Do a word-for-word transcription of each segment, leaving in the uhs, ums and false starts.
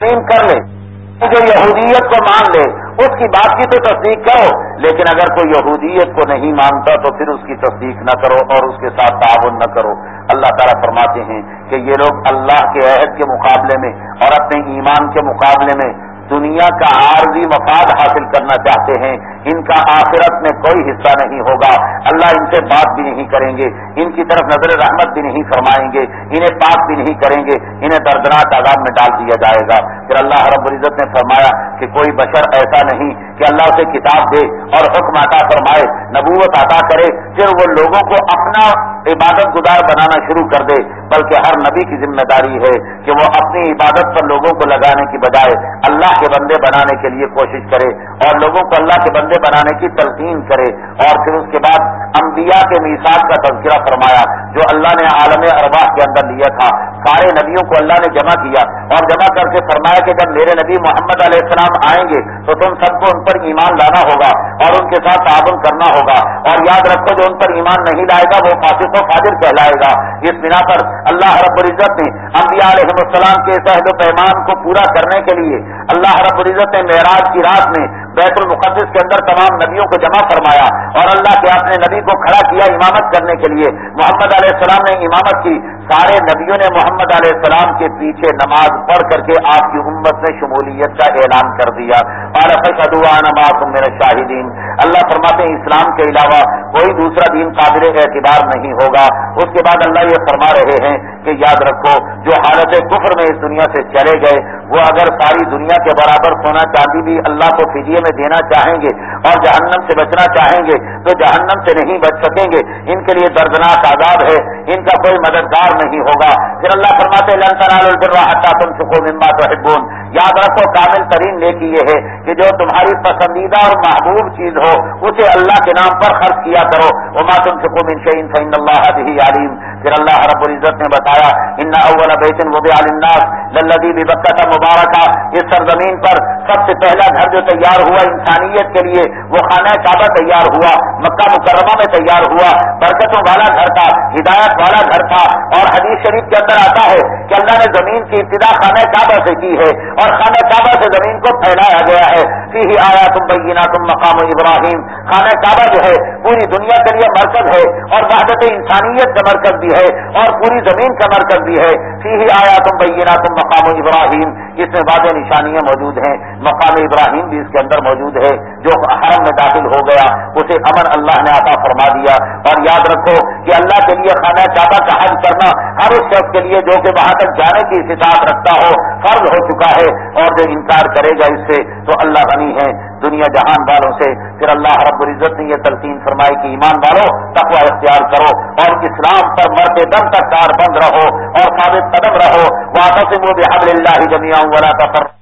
تسلیم کر لے، جو یہودیت کو مان لے اس کی بات کی تو تصدیق کرو، لیکن اگر کوئی یہودیت کو نہیں مانتا تو پھر اس کی تصدیق نہ کرو اور اس کے ساتھ تعاون نہ کرو۔ اللہ تعالیٰ فرماتے ہیں کہ یہ لوگ اللہ کے عہد کے مقابلے میں اور اپنے ایمان کے مقابلے میں دنیا کا عارضی مفاد حاصل کرنا چاہتے ہیں، ان کا آخرت میں کوئی حصہ نہیں ہوگا، اللہ ان سے بات بھی نہیں کریں گے، ان کی طرف نظر رحمت بھی نہیں فرمائیں گے، انہیں پاک بھی نہیں کریں گے، انہیں دردناک عذاب میں ڈال دیا جائے گا۔ پھر اللہ رب العزت نے فرمایا کہ کوئی بشر ایسا نہیں کہ اللہ اسے کتاب دے اور حکم عطا فرمائے، نبوت عطا کرے، پھر وہ لوگوں کو اپنا عبادت گزار بنانا شروع کر دے، بلکہ ہر نبی کی ذمہ داری ہے کہ وہ اپنی عبادت پر لوگوں کو لگانے کی بجائے اللہ کے بندے بنانے کے لیے کوشش کرے اور لوگوں کو اللہ کے بندے بنانے کی تلقین کرے۔ اور پھر اس کے بعد انبیاء کے میثاق کا تذکرہ فرمایا جو اللہ نے عالم ارواح کے اندر لیا تھا، سارے نبیوں کو اللہ نے جمع کیا اور جمع کر کے فرمایا کہ جب میرے نبی محمد علیہ السلام آئیں گے تو تم سب کو ان پر ایمان لانا ہوگا اور ان کے ساتھ تعاون کرنا ہوگا، اور یاد رکھو جو ان پر ایمان نہیں لائے گا وہ فاسق و فاجر کہلائے گا۔ اس بنا پر اللہ رب العزت نے انبیاء علیہ السلام کے عہد و پیمان کو پورا کرنے کے لیے اللہ رب العزت نے معراج کی رات میں بیت المقدس کے اندر تمام نبیوں کو جمع فرمایا اور اللہ کے اپنے نبی کو کھڑا کیا امامت کرنے کے لیے۔ محمد علیہ السلام نے امامت کی، سارے نبیوں نے محمد علیہ السلام کے پیچھے نماز پڑھ کر کے آپ کی امت میں شمولیت کا اعلان کر دیا۔ قال فاشهدوا وانا معكم من الشاهدين۔ اللہ فرماتے ہیں اسلام کے علاوہ کوئی دوسرا دین قابل اعتبار نہیں ہوگا۔ اس کے بعد اللہ یہ فرما رہے ہیں کہ یاد رکھو جو حالت کفر میں اس دنیا سے چلے گئے وہ اگر ساری دنیا کے برابر سونا چاندی بھی اللہ کو فدیے میں دینا چاہیں گے اور جہنم سے بچنا چاہیں گے تو جہنم سے نہیں بچ سکیں گے، ان کے لیے دردناک عذاب ہے، ان کا کوئی مددگار نہیں ہوگا۔ پھر اللہ فرماتے لن تنالوا البر حتى تنفقوا مما تحبون۔ یاد رکھو کامل ترین نیکی یہ ہے کہ جو تمہاری پسندیدہ اور محبوب چیز ہو اسے اللہ کے نام پر خرچ کیا کرو۔ وما تنفقوا من شيء فإن الله به عليم۔ پھر اللہ رب العزت نے بتایا ان اول بیت وضع للناس للذي ببکۃ مبارکہ، اس سرزمین پر سب سے پہلا گھر جو تیار ہوا انسانیت کے لیے وہ خانہ کعبہ تیار ہوا، مکہ مکرمہ میں تیار ہوا، برکتوں والا گھر تھا، ہدایت والا گھر تھا۔ اور حدیث شریف کے اندر آتا ہے کہ اللہ نے زمین کی ابتدا خانہ کعبہ سے کی ہے اور خانہ کعبہ سے زمین کو پھیلایا گیا ہے۔ فیہ آیات بینات مقام ابراہیم، خانہ کعبہ جو ہے پوری دنیا کے لیے مرکز ہے اور وحدت انسانیت کا مرکز بھی ہے اور پوری زمین کا مرکز بھی ہے۔ فیہ آیات بینات مقام ابراہیم، اس میں واضح نشانیاں موجود ہیں، مقام ابراہیم بھی اس کے اندر موجود ہے۔ جو حرم میں داخل ہو گیا اسے امن اللہ نے عطا فرما دیا۔ اور یاد رکھو کہ اللہ کے لیے خانہ کعبہ کا حج کرنا ہر اس شخص کے لیے جو کہ وہاں تک جانے کی استطاعت رکھتا ہو فرض ہو چکا ہے، اور جو انکار کرے گا اس سے تو اللہ غنی ہے دنیا جہان والوں سے۔ پھر اللہ رب العزت نے یہ تلقین فرمائی کہ ایمان والوں تقوی اختیار کرو اور اسلام پر مرتے دم تک کار بند رہو اور ثابت قدم رہو۔ واعتصموا بحبل اللہ جميعا ولا تفرقوا،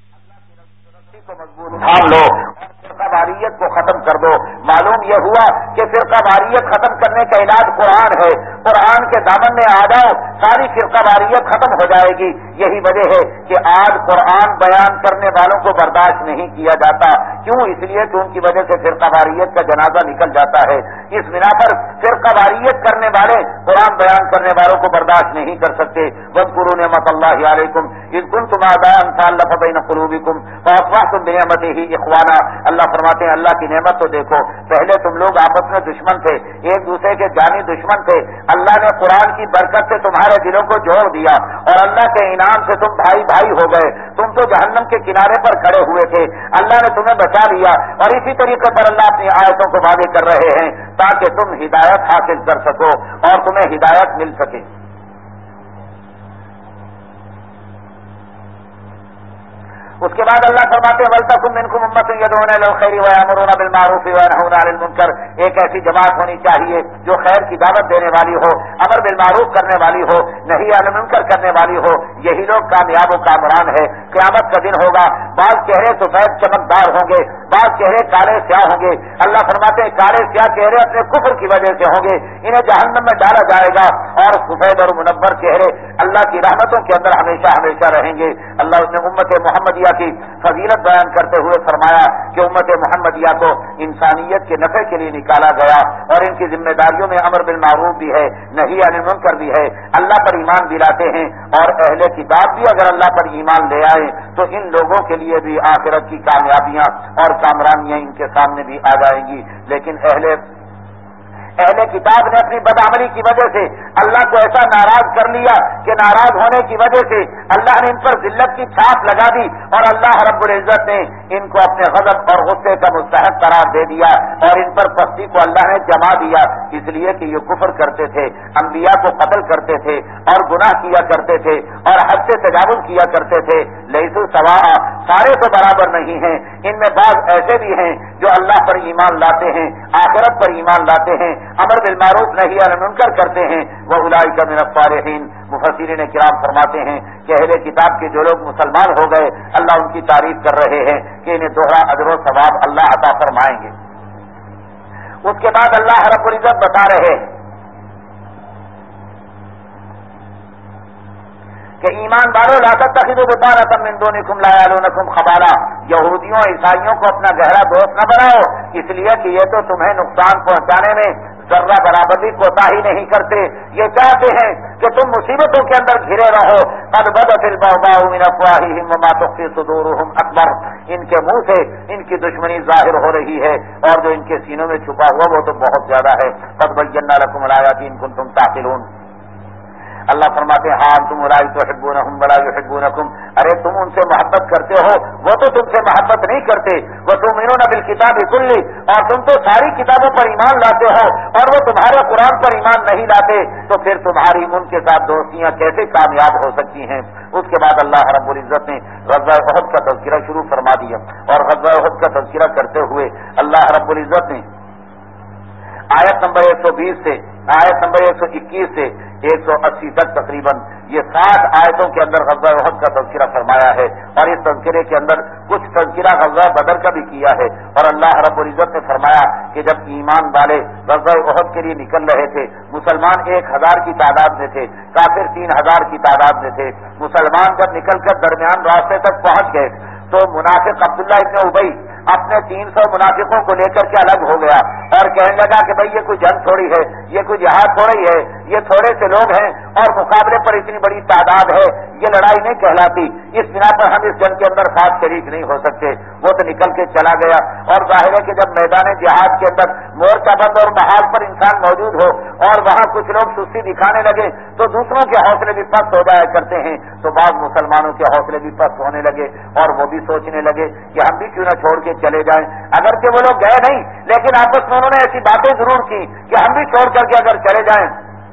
اللہ کی رسی کو مضبوط تھام لو اور فرقہ واریت کو ختم کر دو۔ معلوم یہ ہوا کہ فرقہ واریت ختم کرنے کا علاج قرآن ہے، قرآن کے دامن میں آ جاؤ ساری فرقہ واریت ختم ہو جائے گی۔ یہی وجہ ہے کہ آج قرآن بیان کرنے والوں کو برداشت نہیں کیا جاتا، کیوں؟ اس لیے کہ ان کی وجہ سے فرقہ واریت کا جنازہ نکل جاتا ہے۔ اس بنا پر فرقہ واریت کرنے والے قرآن بیان کرنے والوں کو برداشت نہیں کر سکتے۔ واذکروا نعمت اللہ علیکم اذ کنتم اعداء فالف بین قلوبکم فاصبحتم بنعمتہ اخوانا۔ اللہ فرماتے ہیں اللہ کی نعمت تو دیکھو، پہلے تم لوگ آپس میں دشمن تھے، ایک دوسرے کے جانی دشمن تھے، اللہ نے قرآن کی برکت سے تمہارے دلوں کو جوڑ دیا اور اللہ کے انعام سے تم بھائی بھائی ہو گئے۔ تم تو جہنم کے کنارے پر کھڑے ہوئے تھے، اللہ نے تمہیں بچا لیا۔ اور اسی طریقے پر اللہ اپنی آیتوں کو واضح کر رہے ہیں تاکہ تم ہدایت حاصل کر سکو اور تمہیں ہدایت مل سکے۔ اس کے بعد اللہ فرماتے ہیں وَلْتَكُن مِّنكُمْ أُمَّةٌ يَدْعُونَ إِلَى الْخَيْرِ وَيَأْمُرُونَ بِالْمَعْرُوفِ وَيَنْهَوْنَ عَنِ الْمُنكَرِ، ایک ایسی جماعت ہونی چاہیے جو خیر کی دعوت دینے والی ہو، امر بالمعروف کرنے والی ہو، نہی عن المنکر کرنے والی ہو۔ یہی لوگ کامیاب و کامران ہے۔ قیامت کا دن ہوگا، بعض چہرے سفید چمکدار ہوں گے، بعض چہرے کالے سیاہ ہوں گے۔ اللہ فرماتے ہیں کالے سیاہ چہرے اپنے کفر کی وجہ سے ہوں گے، انہیں جہنم میں ڈالا جائے گا، اور سفید اور منور چہرے اللہ کی رحمتوں کے اندر ہمیشہ ہمیشہ رہیں گے۔ اللہ نے امت محمدیہ کی فضیلت بیان کرتے ہوئے فرمایا کہ امت محمدیہ کو انسانیت کے نفع کے لیے نکالا گیا اور ان کی ذمہ داریوں میں امر بالمعروف بھی ہے، نہی نہی عن المنکر بھی ہے، اللہ پر ایمان بھی لاتے ہیں، اور اہل کتاب بھی اگر اللہ پر ایمان لے آئے تو ان لوگوں کے لیے بھی آخرت کی کامیابیاں اور کامرانیاں ان کے سامنے بھی آ جائیں گی۔ لیکن اہل اہل کتاب نے اپنی بدعملی کی وجہ سے اللہ کو ایسا ناراض کر لیا کہ ناراض ہونے کی وجہ سے اللہ نے ان پر ذلت کی چھاپ لگا دی، اور اللہ رب العزت نے ان کو اپنے غضب اور غصے کا مستحق قرار دے دیا، اور ان پر پستی کو اللہ نے جما دیا، اس لیے کہ یہ کفر کرتے تھے، انبیاء کو قتل کرتے تھے اور گناہ کیا کرتے تھے اور حد سے تجاوز کیا کرتے تھے۔ لیسوا سواء، سارے تو برابر نہیں ہیں، ان میں بعض ایسے بھی ہیں جو اللہ پر ایمان لاتے ہیں، آخرت پر ایمان لاتے ہیں، امر بالمعروف نہی عن المنکر کرتے ہیں، وَأُولَٰئِکَ مِنَ الصَّالِحِینَ۔ مفسرین کرام فرماتے ہیں کہ اہل کتاب کے جو لوگ مسلمان ہو گئے اللہ ان کی تعریف کر رہے ہیں کہ انہیں دوہرا اجر و ثواب اللہ عطا فرمائیں گے۔ اس کے بعد اللہ رب العزت بتا رہے ہیں کہ ایمان والو لا تتخذوا بطانة من دونکم لا یعلونکم خبالا، یہودیوں عیسائیوں کو اپنا گہرا دوست نہ بناؤ، اس لیے کہ یہ تو تمہیں نقصان پہنچانے میں ذرہ برابر بھی کوتاہی نہیں کرتے، یہ چاہتے ہیں کہ تم مصیبتوں کے اندر گھرے رہو۔ قد بدت البغضاء من افواہہم وما تخفی صدورہم اکبر، ان کے منہ سے ان کی دشمنی ظاہر ہو رہی ہے اور جو ان کے سینوں میں چھپا ہوا وہ تو بہت زیادہ ہے۔ قد بینا لکم الآیات ان کنتم تعقلون۔ اللہ فرماتے ہیں ہاں تم اولئک تحبونہم ولا یحبونکم، ارے تم ان سے محبت کرتے ہو وہ تو تم سے محبت نہیں کرتے، وتؤمنون بالکتاب کلہ، اور تم تو ساری کتابوں پر ایمان لاتے ہو اور وہ تمہارے قرآن پر ایمان نہیں لاتے، تو پھر تمہاری ان کے ساتھ دوستیاں کیسے کامیاب ہو سکتی ہیں؟ اس کے بعد اللہ رب العزت نے غزوہ احد کا تذکرہ شروع فرما دیا، اور غزوہ احد کا تذکرہ کرتے ہوئے اللہ رب العزت نے آیت نمبر ایک سو بیس سے آیت نمبر ایک سو اکیس سے ایک سو اسی تک تقریباً یہ ساٹھ آیتوں کے اندر غزوہ احد کا تذکرہ فرمایا ہے، اور اس تذکرے کے اندر کچھ تذکرہ غزوہ بدر کا بھی کیا ہے۔ اور اللہ رب العزت نے فرمایا کہ جب ایمان والے غزوہ احد کے لیے نکل رہے تھے، مسلمان ایک ہزار کی تعداد میں تھے، کافر تین ہزار کی تعداد میں تھے، مسلمان جب نکل کر درمیان راستے تک پہنچ گئے تو منافق عبداللہ ابن ابی اپنے تین سو منافقوں کو لے کر کے الگ ہو گیا اور کہنے لگا کہ بھائی یہ کوئی جنگ تھوڑی ہے، یہ کوئی جہاد تھوڑی ہے، یہ تھوڑے سے لوگ ہیں اور مقابلے پر اتنی بڑی تعداد ہے، یہ لڑائی نہیں کہلاتی، اس بنا پر ہم اس جنگ کے اندر خاص شریک نہیں ہو سکتے۔ وہ تو نکل کے چلا گیا، اور ظاہر ہے کہ جب میدان جہاد کے اندر مورچہ بند اور محاذ پر انسان موجود ہو اور وہاں کچھ لوگ سستی دکھانے لگے تو دوسروں کے حوصلے بھی پست ہو جایا کرتے ہیں، تو بعض مسلمانوں کے حوصلے بھی پست ہونے لگے اور وہ بھی سوچنے لگے کہ ہم بھی کیوں نہ چھوڑ کے چلے جائیں۔ اگرچہ وہ لوگ گئے نہیں لیکن آپس میں انہوں نے ایسی باتیں ضرور کی کہ ہم بھی چھوڑ کر کے اگر چلے جائیں،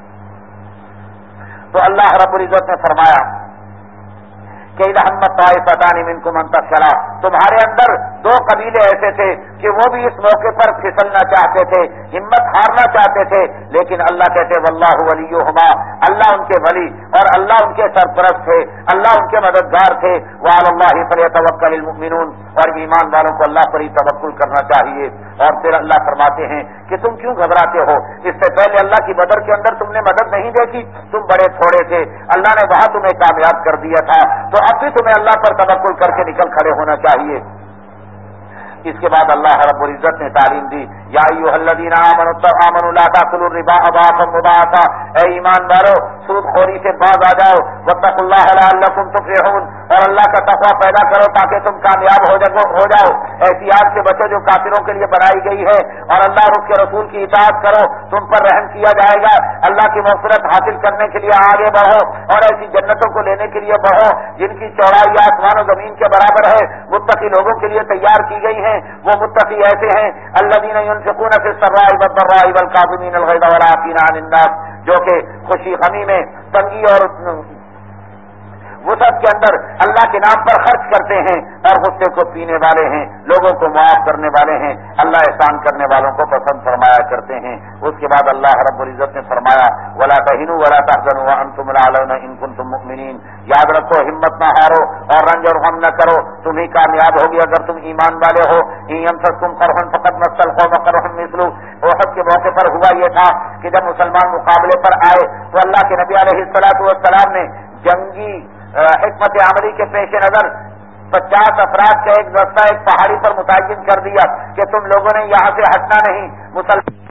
تو اللہ رب العزت نے فرمایا کہ اذا همت طائفتان منکم ان تفشلا، تمہارے اندر دو قبیلے ایسے تھے کہ وہ بھی اس موقع پر پھسلنا چاہتے تھے، ہمت ہارنا چاہتے تھے، لیکن اللہ کہتے واللہ ولیہما، اللہ ان کے ولی اور اللہ ان کے سرپرست تھے، اللہ ان کے مددگار تھے، وعلی اللہ فلیتوکل المؤمنون، اور ایمان والوں کو اللہ پر ہی توکل کرنا چاہیے۔ اور پھر اللہ فرماتے ہیں کہ تم کیوں گھبراتے ہو؟ اس سے پہلے اللہ کی بدر کے اندر تم نے مدد نہیں دیکھی، تم بڑے تھوڑے تھے، اللہ نے وہاں تمہیں کامیاب کر دیا تھا، تو اب بھی تمہیں اللہ پر توکل کر کے نکل کھڑے ہونا چاہیے۔ اس کے بعد اللہ رب العزت نے تعلیم دی یا ایھا الذین آمنوا آمنوا لا تاکلوا الربا اضعافا مضاعفا، اے ایمان والو سود خوری سے باز آ جاؤ، واتقوا اللہ لعلکم تفلحون، اور اللہ کا تقوی پیدا کرو تاکہ تم کامیاب ہو جاؤ ہو جاؤ ایسی آگ سے بچو جو کافروں کے لیے بنائی گئی ہے، اور اللہ اور اس کے رسول کی اطاعت کرو، تم پر رحم کیا جائے گا، اللہ کی مغفرت حاصل کرنے کے لیے آگے بڑھو اور ایسی جنتوں کو لینے کے لیے بڑھو جن کی چوڑائی آسمان و زمین کے برابر ہے، متقی لوگوں کے لیے تیار کی گئی ہیں۔ وہ متقی ایسے ہیں الذین ينفقون فی السراء والضراء والکاظمین الغیظ والعافین عن الناس، جو کہ خوشی غمی میں، تنگی اور وسعت کے اندر اللہ کے نام پر خرچ کرتے ہیں اور غصے کو پینے والے ہیں، لوگوں کو معاف کرنے والے ہیں، اللہ احسان کرنے والوں کو پسند فرمایا کرتے ہیں۔ اس کے بعد اللہ رب العزت نے فرمایا ولا تهنوا ولا تحزنوا وانتم الاعلون ان کنتم مؤمنین، یاد رکھو ہمت نہ ہارو اور رنج اور غم نہ کرو، تم ہی کامیاب ہوگی اگر تم ایمان والے ہو۔ ان يمسسكم قرح فقد مس القوم قرح مثله، احد کے موقع پر ہوا یہ تھا کہ جب مسلمان مقابلے پر آئے تو اللہ کے نبی علیہ الصلوۃ والسلام نے جنگی حکمت عملی کے پیش نظر پچاس افراد کا ایک دستہ ایک پہاڑی پر متعین کر دیا کہ تم لوگوں نے یہاں سے ہٹنا نہیں، مسلمان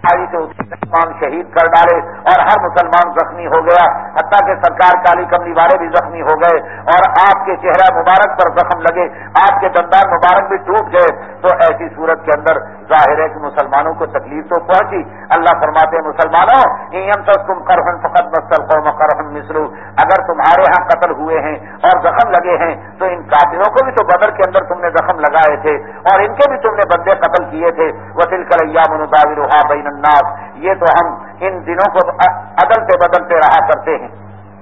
آئی سے اس مسلمان شہید کر ڈالے اور ہر مسلمان زخمی ہو گیا، حتیٰ کہ سرکار کالی کملی والے بھی زخمی ہو گئے اور آپ کے چہرہ مبارک پر زخم لگے، آپ کے دندان مبارک بھی ٹوٹ گئے، تو ایسی صورت کے اندر ظاہر ہے کہ مسلمانوں کو تکلیف تو پہنچی۔ اللہ فرماتے ہیں مسلمانوں ان یمسسکم قرح فقد مس القوم قرح مثلہ، اگر تمہارے ہاں قتل ہوئے ہیں اور زخم لگے ہیں تو ان کافروں کو بھی تو بدر کے اندر تم نے زخم لگائے تھے اور ان کے بھی تم نے بندے قتل کیے تھے۔ وتلک الايام نداولها بین الناس، یہ تو ہم ان دنوں کو عدلتے بدلتے رہا کرتے ہیں،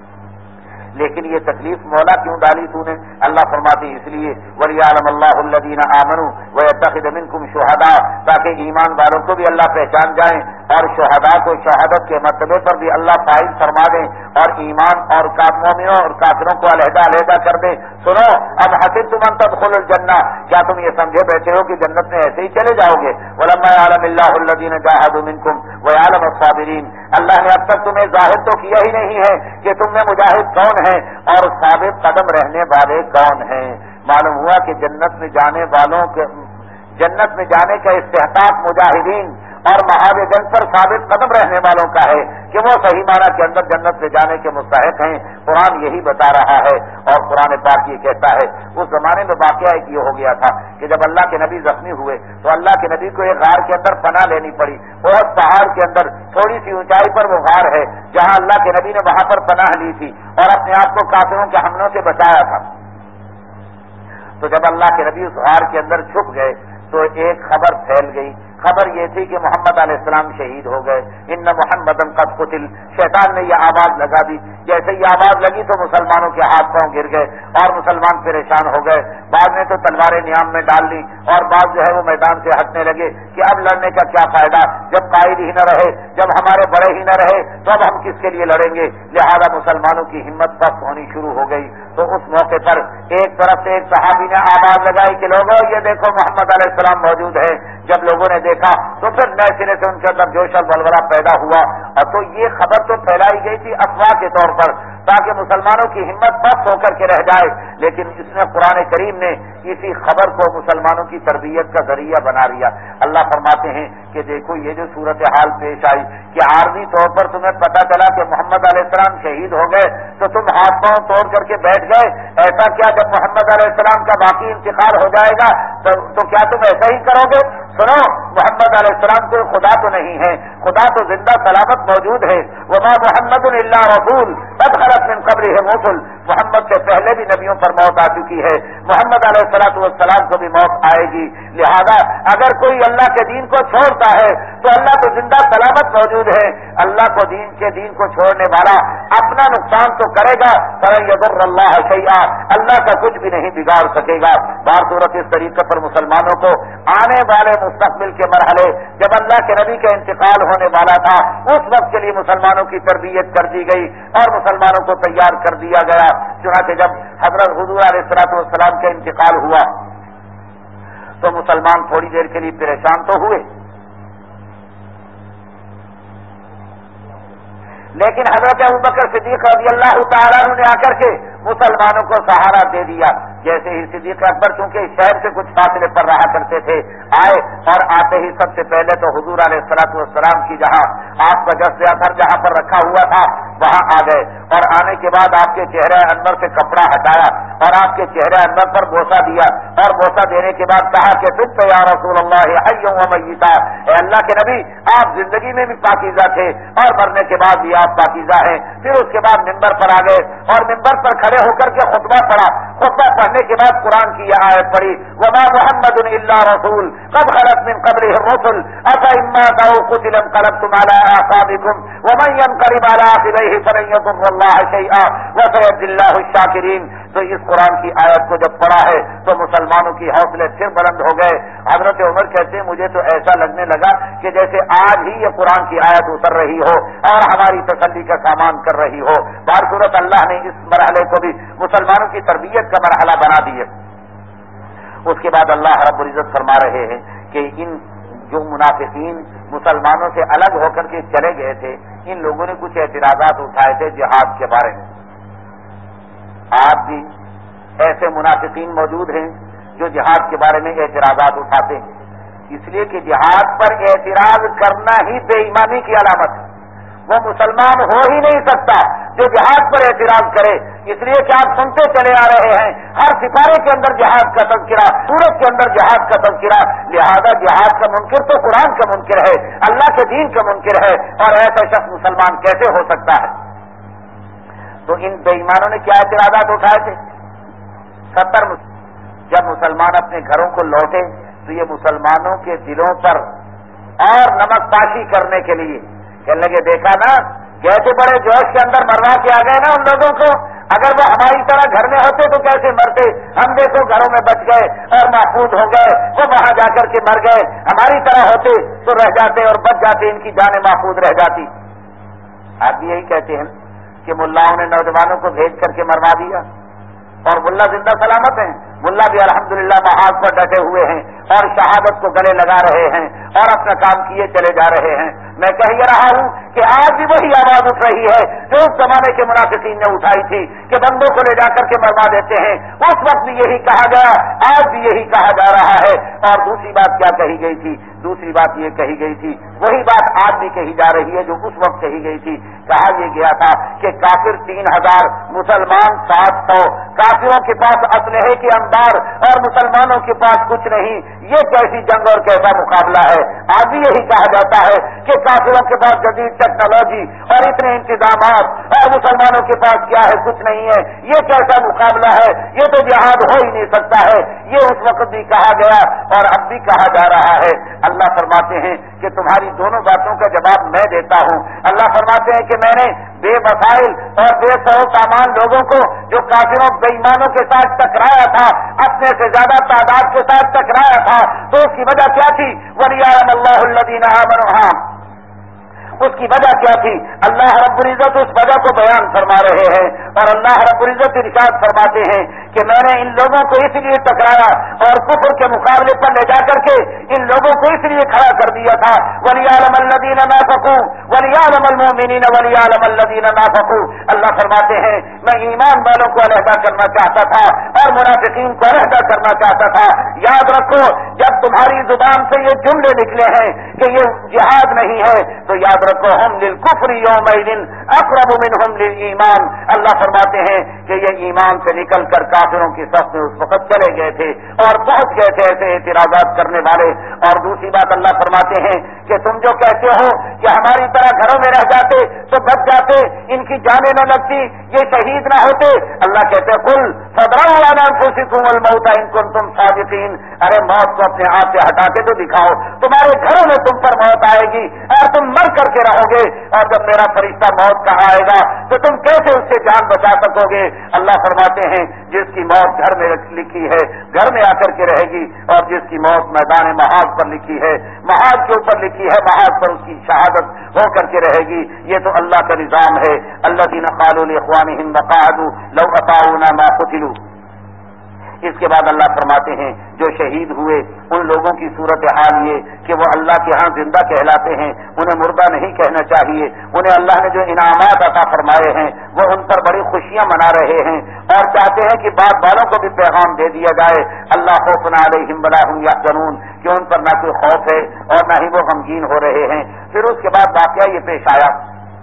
لیکن یہ تکلیف مولا کیوں ڈالی تو نے؟ اللہ فرماتے ہیں اس لیے وَلِيَعْلَمَ اللَّهُ الَّذِينَ آمَنُوا وَيَتَّخِذَ مِنكُمْ شُهَدَاءَ، تاکہ ایمان والوں کو بھی اللہ پہچان جائیں اور شہداء کو شہادت کے مرتبے پر بھی اللہ فائز فرما دیں اور ایمان اور مومنوں اور کافروں کو علیحدہ علیحدہ کر دیں۔ سنو اب حسبتم ان تدخلوا الجنہ، کیا تم یہ سمجھے بیٹھے ہو کہ جنت میں ایسے ہی چلے جاؤ گے؟ وَلَمَّا يَعْلَمِ اللَّهُ الَّذِينَ جَاهَدُوا مِنكُمْ وَيَعْلَمَ الصَّابِرِينَ، اللہ نے اب تک تمہیں ظاہر تو کیا ہی نہیں ہے کہ تم میں مجاہد کون ہیں اور ثابت قدم رہنے والے کون ہیں۔ معلوم ہوا کہ جنت میں جانے والوں کے جنت میں جانے کا استحقاق مجاہدین اور محاذ جنگ پر ثابت قدم رہنے والوں کا ہے کہ وہ صحیح معنی کے اندر جنت میں جانے کے مستحق ہیں۔ قرآن یہی بتا رہا ہے اور قرآن پاک یہ کہتا ہے۔ اس زمانے میں واقعہ ایک یہ ہو گیا تھا کہ جب اللہ کے نبی زخمی ہوئے تو اللہ کے نبی کو ایک غار کے اندر پناہ لینی پڑی، بہت پہاڑ کے اندر تھوڑی سی اونچائی پر وہ غار ہے جہاں اللہ کے نبی نے وہاں پر پناہ لی تھی اور اپنے آپ کو کافروں کے حملوں سے بچایا تھا۔ تو جب اللہ کے نبی اس غار کے اندر چھپ گئے تو ایک خبر پھیل گئی، خبر یہ تھی کہ محمد علیہ السلام شہید ہو گئے، ان محمد قد قتل۔ شیطان نے یہ آواز لگا دی، جیسے یہ آواز لگی تو مسلمانوں کے ہاتھ پاؤں گر گئے اور مسلمان پریشان ہو گئے، بعد میں تو تلواریں نیام میں ڈال لی اور بعض جو ہے وہ میدان سے ہٹنے لگے کہ اب لڑنے کا کیا فائدہ، جب قائد ہی نہ رہے، جب ہمارے بڑے ہی نہ رہے تو اب ہم کس کے لیے لڑیں گے۔ لہذا مسلمانوں کی ہمت پست ہونی شروع ہو گئی۔ تو اس موقع پر ایک طرف سے ایک صحابی نے آواز لگائی کہ لوگوں یہ دیکھو محمد علیہ السلام موجود ہے۔ جب لوگوں نے دیکھا تو پھر نئے سرے سے ان کے اندر جوش اور ولولہ پیدا ہوا، اور تو یہ خبر تو پھیلائی گئی تھی افواہ کے طور پر تاکہ مسلمانوں کی ہمت پست ہو کر کے رہ جائے، لیکن اس نے قرآن کریم نے اسی خبر کو مسلمانوں کی تربیت کا ذریعہ بنا لیا۔ اللہ فرماتے ہیں کہ دیکھو یہ جو صورتحال پیش آئی کہ عارضی طور پر تمہیں پتہ چلا کہ محمد علیہ السلام شہید ہو گئے تو تم ہاتھ پاؤں توڑ کر کے بیٹھ گئے، ایسا کیا جب محمد علیہ السلام کا باقی انتقال ہو جائے گا تو, تو کیا تم ایسا ہی کرو گے؟ سنو محمد علیہ السلام کوئی خدا تو نہیں ہے، خدا تو زندہ سلامت موجود ہے۔ وما محمد الا رسول قد خلت من قبلہ الرسل، محمد سے پہلے بھی نبیوں پر موت آ چکی ہے، محمد علیہ الصلوۃ والسلام کو بھی موت آئے گی۔ لہذا اگر کوئی اللہ کے دین کو چھوڑتا ہے تو اللہ تو زندہ سلامت موجود ہے، اللہ کو دین کے دین کو چھوڑنے والا اپنا نقصان تو کرے گا، فلن یضر اللہ شیئا، اللہ کا کچھ بھی نہیں بگاڑ سکے گا۔ بار صورت اس طریقے پر مسلمانوں کو آنے والے مستقبل کے مرحلے جب اللہ کے نبی کا انتقال ہونے والا تھا اس وقت کے لیے مسلمانوں کی تربیت کر دی گئی اور مسلمانوں کو تیار کر دیا گیا۔ چنانچہ جب حضرت حضور علیہ الصلوۃ والسلام کا انتقال ہوا تو مسلمان تھوڑی دیر کے لیے پریشان تو ہوئے، لیکن حضرت ابوبکر صدیق رضی اللہ تعالیٰ عنہ نے آ کر کے مسلمانوں کو سہارا دے دیا۔ جیسے ہی صدیق اکبر چونکہ شہر سے کچھ فاصلے پر رہا کرتے تھے آئے اور آتے ہی سب سے پہلے تو حضور علیہ الصلوۃ والسلام کی جہاں آپ کا جسد اثر جہاں پر رکھا ہوا تھا وہاں آ گئے اور آنے کے بعد آپ کے چہرے انور سے کپڑا ہٹایا اور آپ کے چہرے انور پر بوسہ دیا اور بوسہ دینے کے بعد کہا کہ تم تو یا رسول اللہ حیا و میتا، اے اللہ کے نبی آپ زندگی میں بھی پاکیزہ تھے اور مرنے کے بعد بھی آپ پاکیزہ ہیں۔ پھر اس کے بعد منبر پر آ گئے اور منبر پر کھڑے ہو کر کے خطبہ پڑھا، خطبہ پڑھنے کے بعد قرآن کی یہ آیت پڑھی وما محمد الا رسول قد خلت من قبله الرسل افإن مات أو قتل انقلبتم على أعقابكم ومن ينقلب على عقبيه فلن يضر الله شيئا وسيجزي الله الشاكرين۔ تو اس قرآن کی آیت کو جب پڑھا ہے تو مسلمانوں کی حوصلے پھر بلند ہو گئے۔ حضرت عمر کہتے ہیں مجھے تو ایسا لگنے لگا کہ جیسے آج ہی یہ قرآن کی آیت اتر رہی ہو اور ہماری تسلی کا سامان کر رہی ہو۔ بہر صورت اللہ نے اس مرحلے کو بھی مسلمانوں کی تربیت کا مرحلہ بنا دیے۔ اس کے بعد اللہ رب العزت فرما رہے ہیں کہ ان جو منافقین مسلمانوں سے الگ ہو کر کے چلے گئے تھے ان لوگوں نے کچھ اعتراضات اٹھائے تھے جہاد کے بارے میں۔ آج بھی ایسے منافقین موجود ہیں جو جہاد کے بارے میں اعتراضات اٹھاتے ہیں۔ اس لیے کہ جہاد پر اعتراض کرنا ہی بے ایمانی کی علامت ہے. وہ مسلمان ہو ہی نہیں سکتا جو جہاد پر اعتراض کرے. اس لیے کہ آپ سنتے چلے آ رہے ہیں ہر سپارے کے اندر جہاد کا تذکرہ، سورت کے اندر جہاد کا تذکرہ. لہذا جہاد کا منکر تو قرآن کا منکر ہے، اللہ کے دین کا منکر ہے، اور ایسا شخص مسلمان کیسے ہو سکتا ہے؟ تو ان بے ایمانوں نے کیا اعتراضات اٹھائے تھے؟ ستر جب مسلمان اپنے گھروں کو لوٹے تو یہ مسلمانوں کے دلوں پر اور نمک پاشی کرنے کے لیے کہنے لگے، دیکھا نا کیسے بڑے جوش کے اندر مروا کے آ گئے نا ان لوگوں کو. اگر وہ ہماری طرح گھر میں ہوتے تو کیسے مرتے؟ ہم دیکھو گھروں میں بچ گئے اور محفوظ ہو گئے، وہ وہاں جا کر کے مر گئے. ہماری طرح ہوتے تو رہ جاتے اور بچ جاتے، ان کی جانیں محفوظ رہ جاتی. آپ بھی یہی کہتے ہیں کہ ملاؤں نے نوجوانوں کو بھیج کر کے مروا دیا اور ملا زندہ سلامت ہیں. ملا بھی الحمدللہ محاذ پر ڈٹے ہوئے ہیں اور شہادت کو گلے لگا رہے ہیں اور اپنا کام کیے چلے جا رہے ہیں. میں کہہ یہ رہا ہوں کہ آج بھی وہی آواز اٹھ رہی ہے جو اس زمانے کے منافقین نے اٹھائی تھی کہ بندوں کو لے جا کر کے مروا دیتے ہیں. اس وقت بھی یہی کہا گیا، آج بھی یہی کہا جا رہا ہے. اور دوسری بات کیا کہی گئی تھی؟ دوسری بات یہ کہی گئی تھی، وہی بات آج بھی کہی جا رہی ہے جو اس وقت کہی گئی تھی. کہا یہ گیا تھا کہ کافر تین ہزار، مسلمان سات سو. کافروں کے پاس اسلحے کے انبار اور مسلمانوں کے پاس کچھ نہیں. یہ کیسی جنگ اور کیسا مقابلہ ہے؟ آج بھی یہی کہا جاتا ہے کہ کافروں کے پاس جدید ٹیکنالوجی اور اتنے انتظامات اور مسلمانوں کے پاس کیا ہے؟ کچھ نہیں ہے. یہ کیسا مقابلہ ہے؟ یہ تو جہاد ہو ہی نہیں سکتا ہے. یہ اس وقت بھی کہا گیا اور اب بھی کہا جا رہا ہے. اللہ فرماتے ہیں کہ تمہاری دونوں باتوں کا جواب میں دیتا ہوں. اللہ فرماتے ہیں کہ میں نے بے وسائل اور بے سر سامان لوگوں کو جو کافروں بے ایمانوں کے ساتھ ٹکرایا تھا، اپنے سے زیادہ تعداد کے ساتھ ٹکرایا تھا، تو اس کی وجہ کیا تھی؟ وَلِيَعْلَمَ اللَّهُ الَّذِينَ آمَنُوا. اس کی وجہ کیا تھی؟ اللہ رب العزت اس وجہ کو بیان فرما رہے ہیں اور اللہ رب العزت ارشاد فرماتے ہیں کہ میں نے ان لوگوں کو اس لیے ٹکرایا اور کفر کے مقابلے پر لے جا کر کے ان لوگوں کو اس لیے کھڑا کر دیا تھا. وَلِيَعْلَمَ الَّذِينَ نَافَقُوا وَلِيَعْلَمَ الْمُؤْمِنِينَ وَلِيَعْلَمَ الَّذِينَ نَافَقُوا. اللہ فرماتے ہیں میں ایمان والوں کو علیحدہ کرنا چاہتا تھا اور منافقین کو علیحدہ کرنا چاہتا تھا. یاد رکھو جب تمہاری زبان سے یہ جملے نکلے ہیں کہ یہ جہاد نہیں ہے تو یاد رکھو ہم للکفر یومئذ اقرب منہم للایمان. اللہ فرماتے ہیں کہ یہ ایمان سے نکل کر کافروں کی صف میں اس وقت چلے گئے تھے اور پہنچ گئے تھے ایسے اعتراضات کرنے والے. اور دوسری بات اللہ فرماتے ہیں کہ تم جو کہتے ہو کہ ہماری طرح گھروں میں رہ جاتے تو بچ جاتے، ان کی جانیں نہ لگتی، یہ شہید نہ ہوتے. اللہ کہتے قل فادرؤوا علی انفسکم الموت ان کنتم صادقین. ارے موت کو اپنے آپ سے ہٹا کے تو دکھاؤ، تمہارے گھروں میں تم پر موت آئے گی اور تم مر کر کے رہو گے، اور جب میرا فرشتہ موت کا آئے گا تو تم کیسے اس سے جان بچا سکو گے؟ اللہ فرماتے ہیں جس کی موت گھر میں لکھی ہے گھر میں آ کر کے رہے گی، اور جس کی موت میدان محاذ پر لکھی ہے محاذ کے اوپر لکھی ہے محاذ پر اس کی شہادت ہو کر کے رہے گی. یہ تو اللہ کا نظام ہے. الذین قالوا لاخوانہم وقعدوا لو اطاعونا ما قتلوا. اس کے بعد اللہ فرماتے ہیں جو شہید ہوئے ان لوگوں کی صورت حال یہ کہ وہ اللہ کے ہاں زندہ کہلاتے ہیں، انہیں مردہ نہیں کہنا چاہیے. انہیں اللہ نے جو انعامات عطا فرمائے ہیں وہ ان پر بڑی خوشیاں منا رہے ہیں اور چاہتے ہیں کہ بعد والوں کو بھی پیغام دے دیا جائے اللہ خوف علیہم ولا هم یحزنون، کہ ان پر نہ کوئی خوف ہے اور نہ ہی وہ غمگین ہو رہے ہیں. پھر اس کے بعد واقعہ یہ پیش آیا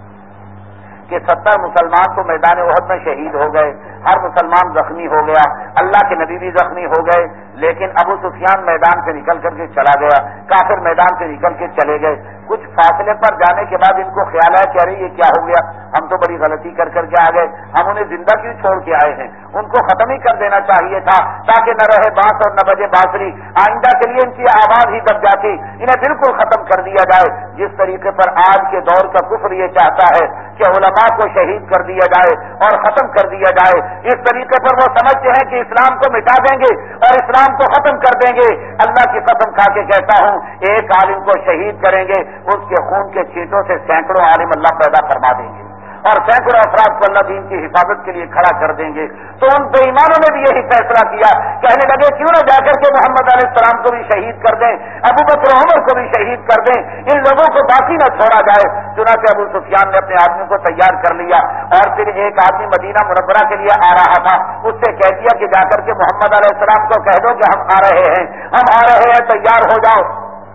کہ ستر مسلمان تو میدان احد میں شہید ہو گئے، ہر مسلمان زخمی ہو گیا، اللہ کے نبی بھی زخمی ہو گئے، لیکن ابو سفیان میدان سے نکل کر کے چلا گیا، کافر میدان سے نکل کے چلے گئے. کچھ فاصلے پر جانے کے بعد ان کو خیال آیا کہ ارے یہ کیا ہو گیا، ہم تو بڑی غلطی کر کر کے آ گئے، ہم انہیں زندہ کیوں چھوڑ کے آئے ہیں؟ ان کو ختم ہی کر دینا چاہیے تھا تاکہ نہ رہے بانس اور نہ بجے بانسری. آئندہ کے لیے ان کی آواز ہی دب جاتی، انہیں بالکل ختم کر دیا جائے. جس طریقے پر آج کے دور کا کفر یہ چاہتا ہے کہ علماء کو شہید کر دیا جائے اور ختم کر دیا جائے، اس طریقے پر وہ سمجھتے ہیں کہ اسلام کو مٹا دیں گے اور اسلام کو ختم کر دیں گے. اللہ کی قسم کھا کے کہتا ہوں ایک عالم کو شہید کریں گے، اس کے خون کے چھینٹوں سے سینکڑوں عالم اللہ پیدا فرما دیں گے اور سینکڑوں افراد کو اللہ دین کی حفاظت کے لیے کھڑا کر دیں گے. تو ان بے ایمانوں نے بھی یہی فیصلہ کیا، کہنے لگے کیوں نہ جا کر کے محمد علیہ السلام کو بھی شہید کر دیں، ابو بکر عمر کو بھی شہید کر دیں، ان لوگوں کو باقی نہ چھوڑا جائے. چنانچہ ابو سفیان نے اپنے آدمی کو تیار کر لیا اور پھر ایک آدمی مدینہ منورہ کے لیے آ رہا تھا، اس سے کہہ دیا کہ جا کر کے محمد علیہ السلام کو کہہ دو کہ ہم آ رہے ہیں ہم آ رہے ہیں تیار ہو جاؤ.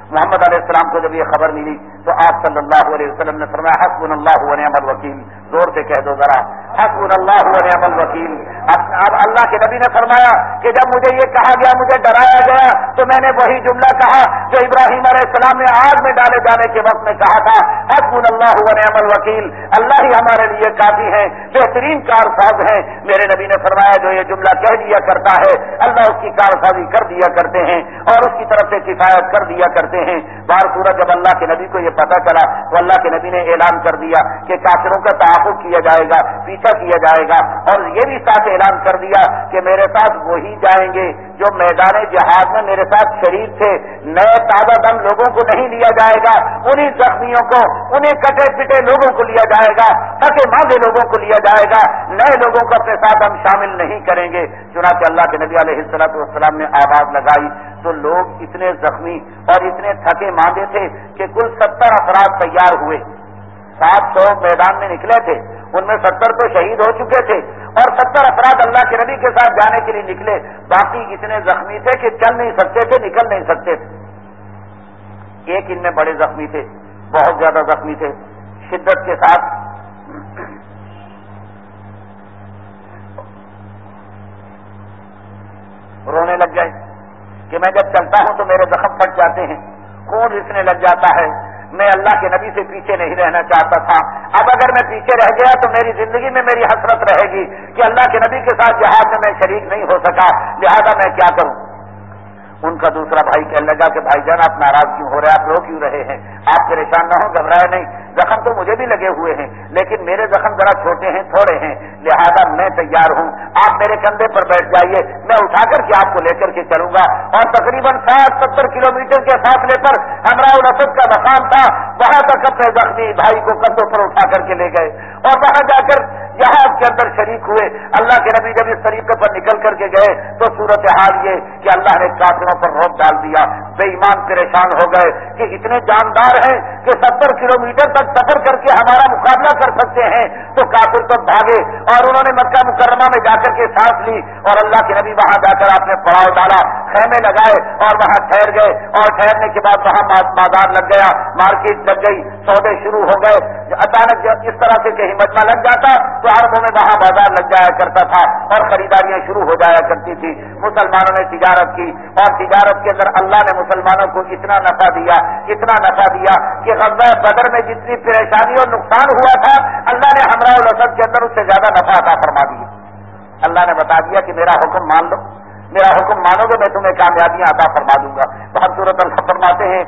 محمد علیہ السلام کو جب یہ خبر ملی تو آپ صلی اللہ علیہ وسلم نے فرمایا حسبنا اللہ و نعم الوکیل. زور سے کہہ دو ذرا, حسبنا اللہ و نعم الوکیل. اب اللہ کے نبی نے فرمایا کہ جب مجھے یہ کہا گیا, مجھے ڈرایا گیا, تو میں نے وہی جملہ کہا جو ابراہیم علیہ السلام نے آگ میں ڈالے جانے کے وقت میں کہا تھا, حسبنا اللہ و نعم الوکیل. اللہ ہی ہمارے لیے کافی ہے, بہترین کارساز ہیں. میرے نبی نے فرمایا جو یہ جملہ کہہ دیا کرتا ہے اللہ اس کی کارسازی کر دیا کرتے ہیں اور اس کی طرف سے کفایت کر دیا کرتے ہیں. بار صورت جب اللہ کے نبی کو یہ پتا چلا تو اللہ کے نبی نے اعلان کر دیا کہ کافروں کا تعاقب کیا جائے گا, پیچھا کیا جائے گا, اور یہ بھی ساتھ اعلان کر دیا کہ میرے ساتھ وہی جائیں گے جو میدان جہاد میں میرے ساتھ شریک تھے. نئے تازہ دم لوگوں کو نہیں لیا جائے گا, انہیں زخمیوں کو, انہیں کٹے پٹے لوگوں کو لیا جائے گا, تھکے ماندے لوگوں کو لیا جائے گا. نئے لوگوں کو اپنے ساتھ ہم شامل نہیں کریں گے. چنانچہ اللہ کے نبی علیہ الصلوۃ والسلام نے آواز لگائی تو لوگ اتنے زخمی اور اتنے تھکے ماندے تھے کہ کل ستر افراد تیار ہوئے. سات سو میدان میں نکلے تھے, ان میں ستر تو شہید ہو چکے تھے اور ستر افراد اللہ کے نبی کے ساتھ جانے کے لیے نکلے. باقی اتنے زخمی تھے کہ چل نہیں سکتے تھے, نکل نہیں سکتے تھے. ایک ان میں بڑے زخمی تھے, بہت زیادہ زخمی تھے, شدت کے ساتھ رونے لگ گئے کہ میں جب چلتا ہوں تو میرے زخم پھٹ جاتے ہیں, خون رسنے لگ جاتا ہے, میں اللہ کے نبی سے پیچھے نہیں رہنا چاہتا تھا. اب اگر میں پیچھے رہ گیا تو میری زندگی میں میری حسرت رہے گی کہ اللہ کے نبی کے ساتھ جہاد میں میں شریک نہیں ہو سکا, لہذا میں کیا کروں. ان کا دوسرا بھائی کہنے لگا کہ بھائی جان آپ ناراض کیوں ہو رہے ہیں, آپ رو کیوں رہے ہیں, آپ پریشان نہ ہو, گھبرائے نہیں. زخم تو مجھے بھی لگے ہوئے ہیں لیکن میرے زخم ذرا چھوٹے ہیں, تھوڑے ہیں, لہذا میں تیار ہوں, آپ میرے کندھے پر بیٹھ جائیے, میں اٹھا کر کے آپ کو لے کر کے چلوں گا. اور تقریباً ساٹھ ستر کلو میٹر کے فاصلے پر ہمراہ الاسد کا مقام تھا, وہاں تک اپنے زخمی بھائی کو کندھوں پر اٹھا کر کے لے گئے اور وہاں جا کر جہاد کے اندر شریک ہوئے. اللہ کے نبی جب اس طریقے پر نکل کر کے گئے تو صورت حال یہ کہ اللہ نے کافروں پر روک ڈال دیا. بے ایمان پریشان ہو گئے کہ اتنے جاندار ہیں کہ ستر کلو میٹر تک سفر کر کے ہمارا مقابلہ کر سکتے ہیں, تو کافر تو بھاگے اور انہوں نے مکہ مکرمہ میں جا کر کے سانس لی اور اللہ کے نبی وہاں جا کر آپ نے پڑاؤ ڈالا, خیمے لگائے اور وہاں ٹھہر گئے. اور ٹھہرنے کے بعد وہاں بازار لگ گیا, مارکیٹ لگ گئی, سودے شروع ہو گئے. اچانک جب اس طرح سے کہیں مجمع لگ جاتا تو عربوں میں وہاں بازار لگ جایا کرتا تھا اور خریداریاں شروع ہو جایا کرتی تھی. مسلمانوں نے تجارت کی اور تجارت کے اندر اللہ نے مسلمانوں کو اتنا نفع دیا, اتنا نفع دیا کہ غزوہ بدر میں جتنی پریشانی اور نقصان ہوا تھا اللہ نے ہمراہ الاسد کے اندر اس سے زیادہ نفع عطا فرما دیا. اللہ نے بتا دیا کہ میرا حکم مان لو, میرا حکم مانو گے میں تمہیں کامیابیاں عطا فرما دوں گا. بہت صورت اللہ فرماتے ہیں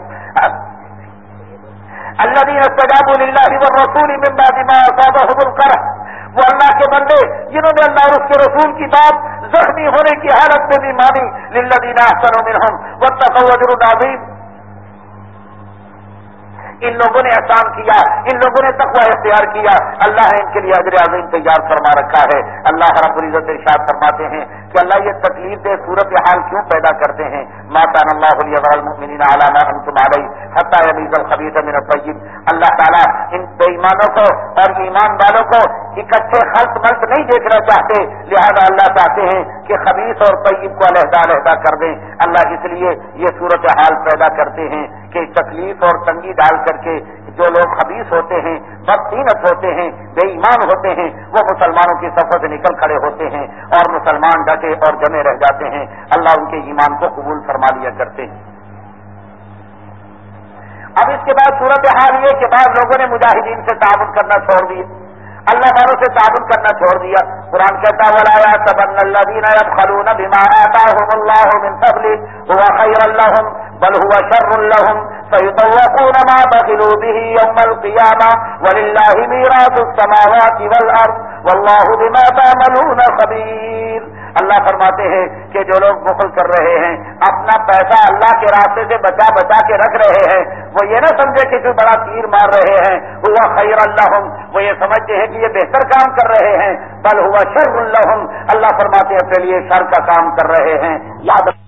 الذین استجابوا للہ والرسول من بعد ما اصابهم القرح, وہ اللہ کے بندے جنہوں نے اللہ اور اس کے رسول کی بات زخمی ہونے کی حالت میں بھی مانی. للذین احسنوا منہم واتقوا اجر عظیم, ان لوگوں نے احسان کیا, ان لوگوں نے تقوی اختیار کیا, اللہ نے ان کے لیے اجر عظیم تیار فرما رکھا ہے. اللہ رب العزت ارشاد فرماتے ہیں کہ اللہ یہ تکلیف دہ صورت حال کیوں پیدا کرتے ہیں. ما کان اللہ لیذر المؤمنین علی ما انتم علیہ حتی یمیز الخبیث من الطیب. اللہ تعالیٰ ان بے ایمانوں کو اور ایمان والوں کو اکٹھے خلط ملط نہیں دیکھنا چاہتے, لہذا اللہ چاہتے ہیں کہ خبیث اور طیب کو علیحدہ علیحدہ کر دیں. اللہ اس لیے یہ صورت حال پیدا کرتے ہیں کہ تکلیف اور تنگی ڈال کر کے جو لوگ خبیث ہوتے ہیں, بدطینت ہوتے ہیں, بے ایمان ہوتے ہیں, وہ مسلمانوں کی صفوں سے نکل کھڑے ہوتے ہیں اور مسلمان ڈٹے اور جمے رہ جاتے ہیں. اللہ ان کے ایمان کو قبول فرما لیا کرتے ہیں. اب اس کے بعد صورت حال یہ کہ بعض لوگوں نے مجاہدین سے تعاون کرنا چھوڑ دیا, اللہ والوں سے تعاون کرنا چھوڑ دیا. قرآن کہتا وَلَا يَحْسَبَنَّ الَّذِينَ يَبْخَلُونَ بِمَا آتَاهُمُ اللَّهُ مِنْ فَضْلِهِ هُوَ خَيْرًا لَّهُمْ بَلْ هُوَ شَرٌّ لَّهُمْ سَيُطَوَّقُونَ مَا بَخِلُوا بِهِ يَوْمَ الْقِيَامَةِ وَلِلَّهِ مِيرَاثُ السَّمَاوَاتِ وَالْأَرْضِ وَاللَّهُ بِمَا تَعْمَلُونَ خَبِيرٌ. اللہ فرماتے ہیں کہ جو لوگ بخل کر رہے ہیں, اپنا پیسہ اللہ کے راستے سے بچا بچا کے رکھ رہے ہیں, وہ یہ نہ سمجھے کہ کوئی بڑا تیر مار رہے ہیں. ہوا خیر لہم, وہ یہ سمجھتے ہیں کہ یہ بہتر کام کر رہے ہیں. بل ہوا شر لہم, اللہ فرماتے ہیں اپنے لیے شر کا کام کر رہے ہیں. یاد